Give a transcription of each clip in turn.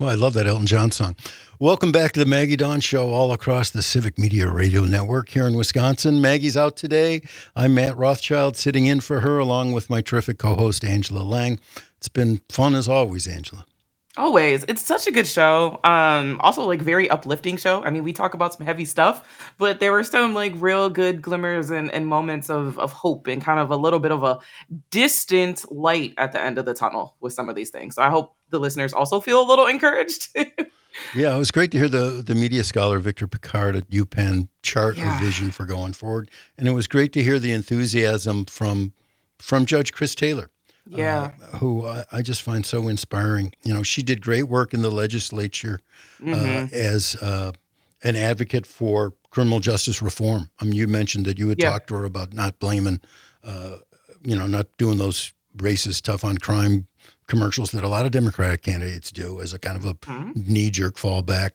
Well, I love that Elton John song. Welcome back to the Maggie Dawn Show all across the Civic Media Radio Network here in Wisconsin. Maggie's out today. I'm Matt Rothschild sitting in for her along with my terrific co host, Angela Lang. It's been fun as always, Angela. Always. It's such a good show. Also like very uplifting show. I mean, we talk about some heavy stuff, but there were some like real good glimmers and moments of hope and kind of a little bit of a distant light at the end of the tunnel with some of these things. So I hope the listeners also feel a little encouraged. Yeah, it was great to hear the media scholar Victor Picard at UPenn chart a Yeah. vision for going forward, and it was great to hear the enthusiasm from Judge Chris Taylor, uh, Yeah. who I just find so inspiring. You know, she did great work in the legislature Mhm. as an advocate for criminal justice reform. I mean, you mentioned that you had Yeah. talked to her about not blaming, uh, not doing those racist tough on crime commercials that a lot of Democratic candidates do as a kind of a Mhm. knee jerk fallback.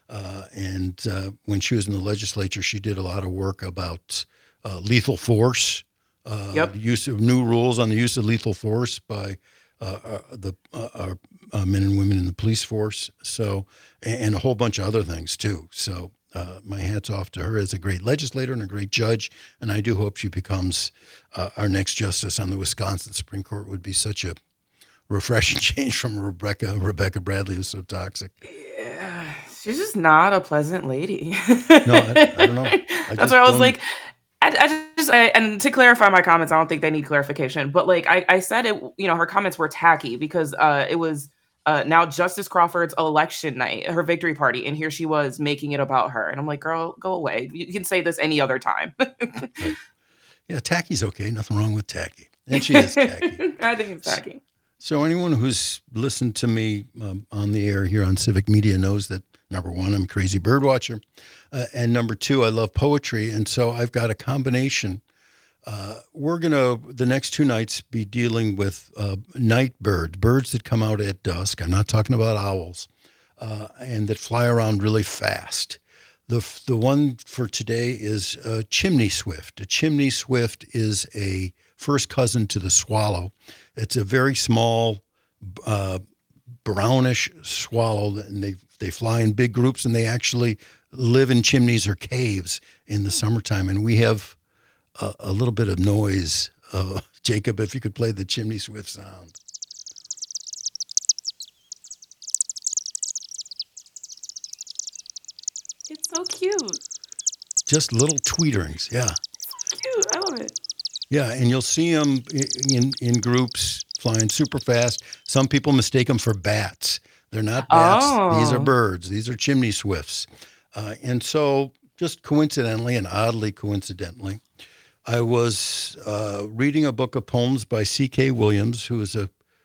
And when she was in the legislature, she did a lot of work about lethal force, the Yep. use of new rules on the use of lethal force by the our men and women in the police force. So, and a whole bunch of other things too. So, my hats off to her as a great legislator and a great judge. And I do hope she becomes our next justice on the Wisconsin Supreme Court. Would be such a refreshing change from Rebecca Bradley, who's so toxic. Yeah, she's just not a pleasant lady. No, I don't know. I That's why just I was don't. like, and to clarify my comments, I don't think they need clarification. But like I said, her comments were tacky because it was now Justice Crawford's election night, her victory party, and here she was making it about her, and I'm like, girl, go away. You can say this any other time. Right. Yeah, tacky's okay. Nothing wrong with tacky. And she is tacky. I think it's tacky. So anyone who's listened to me on the air here on Civic Media knows that number one, I'm a crazy bird watcher, and number two, I love poetry, and so I've got a combination. We're gonna the next two nights be dealing with night birds, birds that come out at dusk. I'm not talking about owls, and that fly around really fast. The one for today is a chimney swift. A chimney swift is a first cousin to the swallow. It's a very small, uh, brownish swallow, and they fly in big groups, and they actually live in chimneys or caves in the summertime. And we have a little bit of noise. Jacob, if you could play the chimney swift sound. It's so cute. Just little tweeterings. Yeah. So cute. I love it. Yeah. And you'll see them in groups flying super fast. Some people mistake them for bats. They're not bats. These are Oh. birds. These are chimney swifts. And so, just coincidentally and oddly coincidentally, I was reading a book of poems by C.K. Williams, who is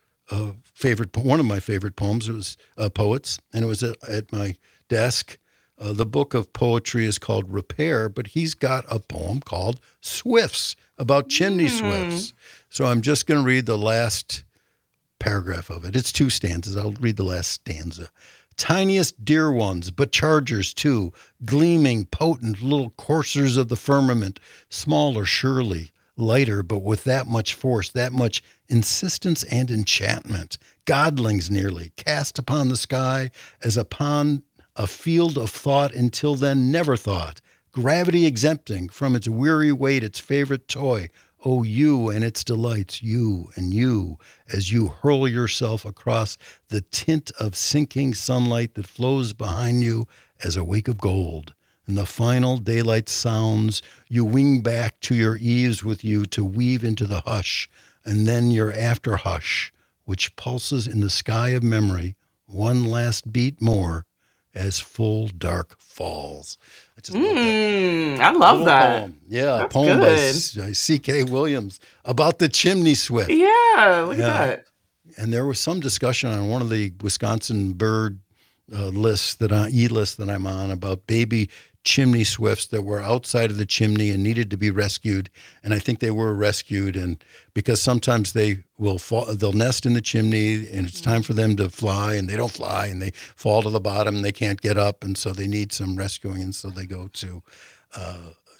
a favorite, one of my favorite poems. It was poets, and it was at my desk. The book of poetry is called Repair, but he's got a poem called Swifts about chimney Mm. swifts. So I'm just going to read the last paragraph of it. It's two stanzas. I'll read the last stanza. Tiniest dear ones, but chargers too, gleaming, potent little coursers of the firmament, smaller surely, lighter, but with that much force, that much insistence and enchantment, godlings nearly, cast upon the sky as upon a field of thought until then never thought, gravity exempting from its weary weight its favorite toy. Oh, you and its delights, you and you, as you hurl yourself across the tint of sinking sunlight that flows behind you as a wake of gold. And the final daylight sounds, you wing back to your eaves with you to weave into the hush, and then your after hush, which pulses in the sky of memory, one last beat more as full dark falls. I just love that I love little that. poem. Yeah, a That's poem by good. C.K. Williams about the chimney swift. Yeah, look at Yeah, that. and there was some discussion on one of the Wisconsin bird lists that lists that I'm on about baby chimney swifts that were outside of the chimney and needed to be rescued. And I think they were rescued, and because sometimes they will fall, they'll nest in the chimney, and it's time for them to fly, and they don't fly, and they fall to the bottom, and they can't get up, and so they need some rescuing, and so they go uh,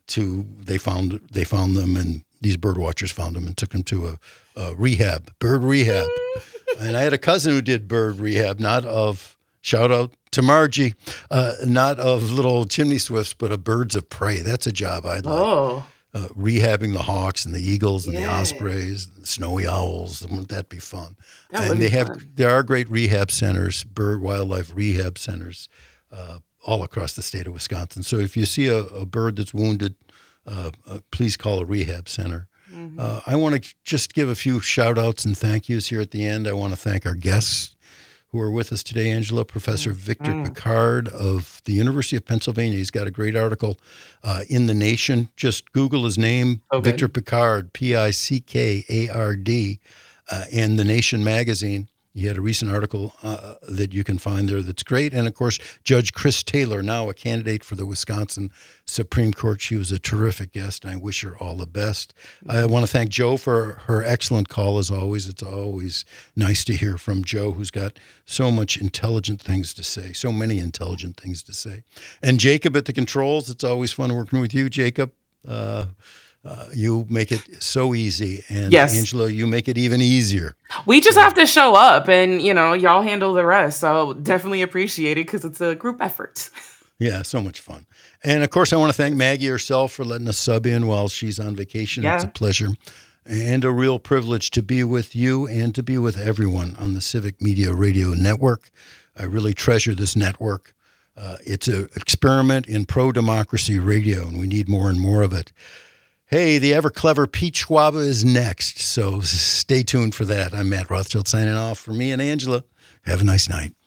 they found them, and these bird watchers found them and took them to a rehab, bird rehab. And I had a cousin who did bird rehab, not of Shout out to Margie, not of little chimney swifts, but of birds of prey. That's a job I'd like. Oh, Rehabbing the hawks and the eagles and the yeah. ospreys, and the snowy owls. Wouldn't that be fun? That would And be fun. there are great rehab centers, bird wildlife rehab centers, all across the state of Wisconsin. So if you see a bird that's wounded, please call a rehab center. Mhm. I want to just give a few shout outs and thank yous here at the end. I want to thank our guests who are with us today, Angela, Professor Victor Mhm. Picard of the University of Pennsylvania. He's got a great article in The Nation. Just Google his name, So Victor good. Picard, Pickard, and The Nation magazine. He had a recent article that you can find there that's great. And of course, Judge Chris Taylor, now a candidate for the Wisconsin Supreme Court. She was a terrific guest, and I wish her all the best. I want to thank Joe for her excellent call, as always. It's always nice to hear from Joe, who's got so much intelligent things to say, so many intelligent things to say. And Jacob at the controls, it's always fun working with you, Jacob. Uh, you make it so easy. And Yes. Angela, you make it even easier. We just So, have to show up and, y'all handle the rest. So definitely appreciate it because it's a group effort. yeah, so much fun. And of course, I want to thank Maggie herself for letting us sub in while she's on vacation. It's a Yeah. pleasure and a real privilege to be with you and to be with everyone on the Civic Media Radio Network. I really treasure this network. It's an experiment in pro democracy radio, and we need more and more of it. Hey, the ever clever Pete Schwaba is next, so stay tuned for that. I'm Matt Rothschild signing off for me and Angela. Have a nice night.